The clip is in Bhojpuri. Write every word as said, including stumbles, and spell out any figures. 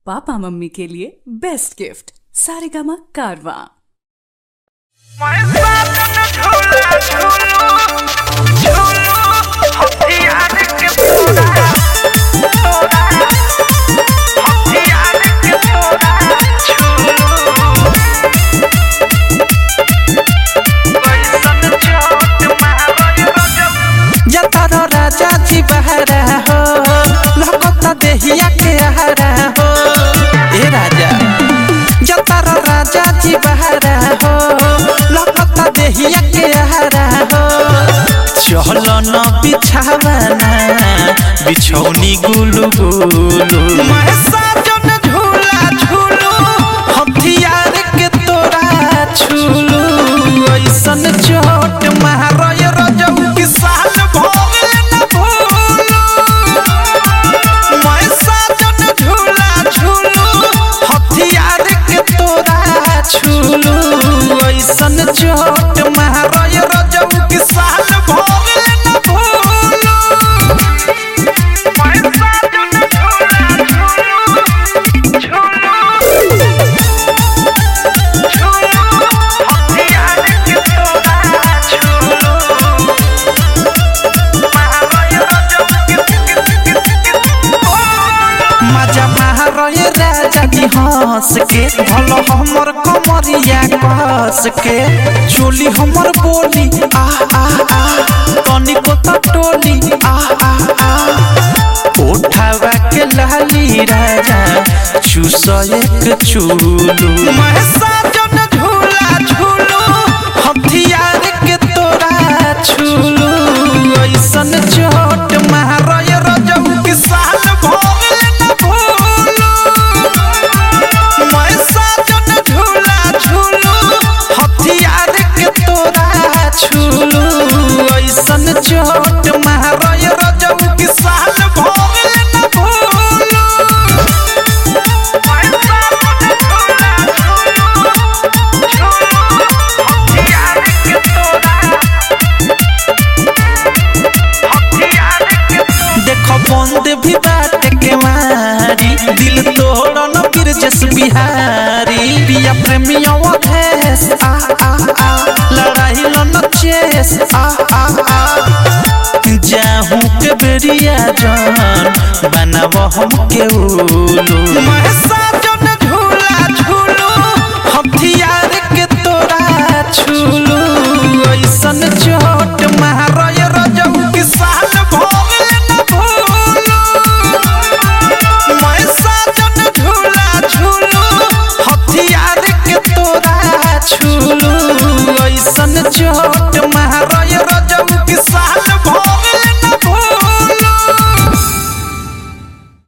पापा मम्मी के लिए बेस्ट गिफ्ट सारेगामा कारवां। राजा जी बहरा हो लखता देहिया के हरा हो ए राजा जतार राजा जी बहरा हो लखता देहिया के हरा हो चलो न बिछावना बिछौनी गुलु गुलु मैं साजन झूला झूलू हथियार के तोरा छूलू ऐसन चोट मारय रजऊ के साल भर ऐसन चोट मारय रजऊ के साल भर न भूलू मैं साजन झूला झूलू झूलू हथियार के तोरा छूलू मारय रजऊ के मजा मारय राजा जी हंस के भलो हमर कमरिया कस के चोली हमर बोली आ आ आ तनिको त टोली आ आ आ उठावा के लाली राजा चूस एक चूलू मैं साजन झूला झूलू हथियार के तोरा छूलू ऐसन चोट मारय रजऊ के साल भर न भूलू मैं साजन झूला झूलू हथियार के तोरा छूलू ऐसन चोट मारय रजऊ के साल भर न भूलू मैं साजन झूला झूलू झूलू हथियार के तोरा हथियार के देखो बंद भी बात के मारी दिल तोड़ न बिरजस बिहारी पिया प्रेमियों अधेस आ आ आ लड़ाई लन चेस आ आ आ जाहू के बेरिया जान बनाव हम के उलू मैं साजन झूला झूलू हथियार के तोरा छूलू ऐसन चोट मारय रजऊ के साल भर न भूलू मैं साजन झूला झूलू हथियार के तोरा छूलू ऐसन चोट